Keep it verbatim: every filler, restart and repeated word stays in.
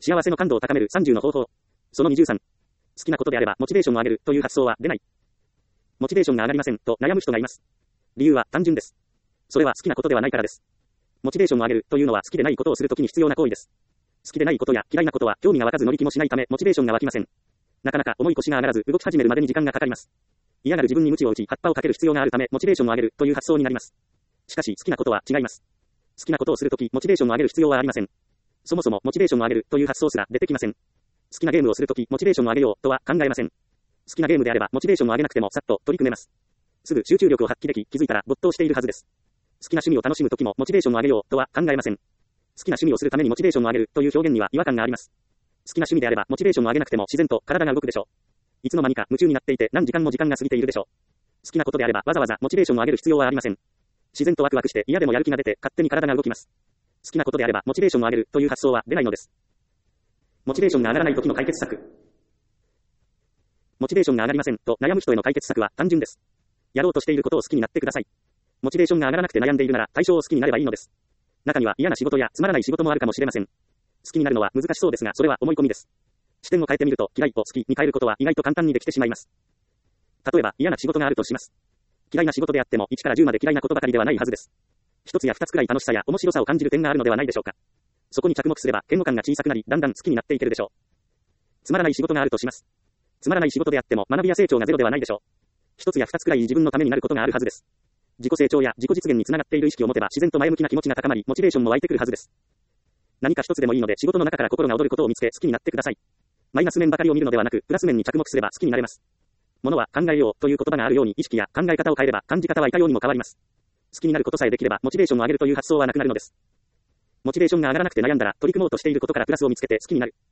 幸せの感度を高めるさんじゅうの方法。そのにじゅうさん。好きなことであればモチベーションを上げるという発想は出ない。モチベーションが上がりませんと悩む人がいます。理由は単純です。それは好きなことではないからです。モチベーションを上げるというのは好きでないことをするときに必要な行為です。好きでないことや嫌いなことは興味が湧かず乗り気もしないためモチベーションが湧きません。なかなか重い腰が上がらず動き始めるまでに時間がかかります。嫌がる自分に鞭を打ち葉っぱをかける必要があるためモチベーションを上げるという発想になります。しかし好きなことは違います。好きなことをするときモチベーションを上げる必要はありません。そもそもモチベーションを上げるという発想すら出てきません。好きなゲームをするときモチベーションを上げようとは考えません。好きなゲームであればモチベーションを上げなくてもさっと取り組めます。すぐ集中力を発揮でき気づいたら没頭しているはずです。好きな趣味を楽しむときもモチベーションを上げようとは考えません。好きな趣味をするためにモチベーションを上げるという表現には違和感があります。好きな趣味であればモチベーションを上げなくても自然と体が動くでしょう。いつの間にか夢中になっていて何時間も時間が過ぎているでしょう。好きなことであればわざわざモチベーションを上げる必要はありません。自然とワクワクして嫌でもやる気が出て勝手に体が動きます。好きなことであればモチベーションを上げるという発想は出ないのです。モチベーションが上がらない時の解決策。モチベーションが上がりませんと悩む人への解決策は単純です。やろうとしていることを好きになってください。モチベーションが上がらなくて悩んでいるなら対象を好きになればいいのです。中には嫌な仕事やつまらない仕事もあるかもしれません。好きになるのは難しそうですがそれは思い込みです。視点を変えてみると嫌いを好きに変えることは意外と簡単にできてしまいます。例えば嫌な仕事があるとします。嫌いな仕事であってもいちからじゅうまで嫌いなことばかりではないはずです。一つや二つくらい楽しさや面白さを感じる点があるのではないでしょうか。そこに着目すれば嫌悪感が小さくなりだんだん好きになっていけるでしょう。つまらない仕事があるとします。つまらない仕事であっても学びや成長がゼロではないでしょう。一つや二つくらい自分のためになることがあるはずです。自己成長や自己実現につながっている意識を持てば自然と前向きな気持ちが高まりモチベーションも湧いてくるはずです。何か一つでもいいので仕事の中から心が躍ることを見つけ好きになってください。マイナス面ばかりを見るのではなくプラス面に着目すれば好きになれます。物は考えようという言葉があるように意識や考え方を変えれば感じ方はいかようにも変わります。好きになることさえできればモチベーションを上げるという発想はなくなるのです。モチベーションが上がらなくて悩んだら取り組もうとしていることからプラスを見つけて好きになる。